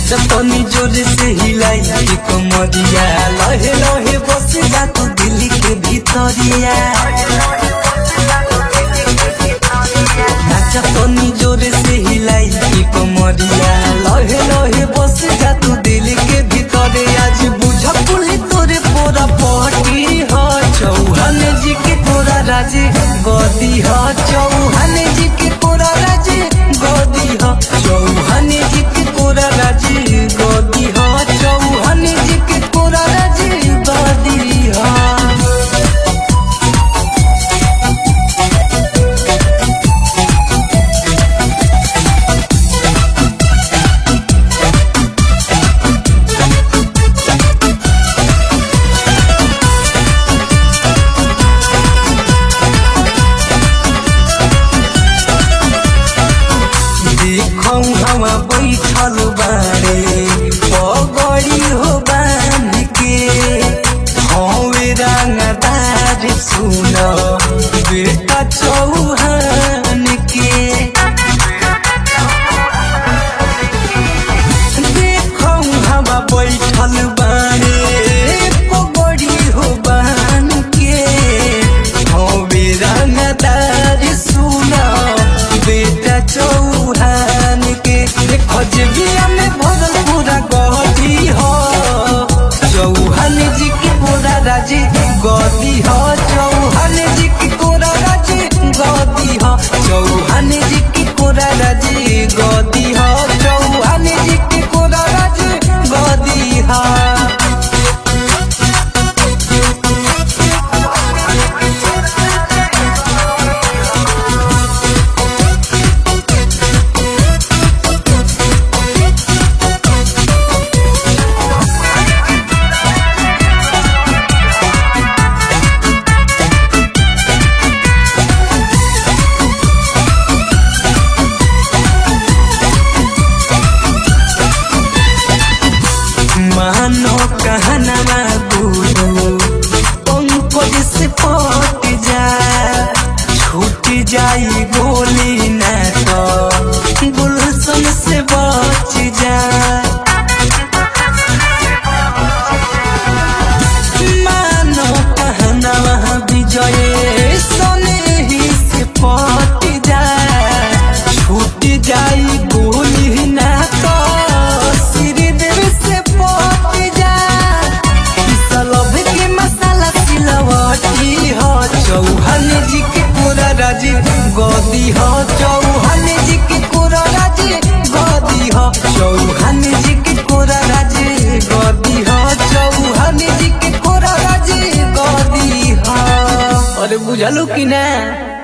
तनी जोर से हिलाई के कमरिया लहे लहे बस जा तू दिल के भीतरिया नाचा तनी जोर से हिलाई के कमरिया लहे लहे बस जा तू दिल के भीतरे आज बुझ पुली तोरे पोरा पटी ह चौहान जी के तोरा राजे गदी ह चौहान जी के तोरा राजे गदी ह चौहान जी के तोरा राजे गदी ह चौहान जी के तोरा राजे गदी ह हवा बैठल बारे पगड़ी हो बांध के हवे रंगदार सुन बेटा चौहान के देखो हवा बैठल बारे पगड़ी हो बांध के हवे रंगदार सुन बेटा चौहान खजबिया में भरल पूरा गदी हो चौहान जी की पूरा राजे गदी हो चौहान जी की पूरा राजे गदी हो चौहान जी की पूरा राजे गदी हो चौहान जी की पूरा राजे गदी हो मानो कहना गुरु पंकज से पट जा छूट जाई गोली न तो गुलशन से बच जा मानो कहना विजय सने ही से पट जा छूट जाई गोली न तो चौहान जी के पूरा राजे गदी हो चौहान जी के पूरा राजे गदी हो चौहान जी के पूरा राजे गदी हो चौहान जी के पूरा राजे गदी हो अरे बुझलो कि ना।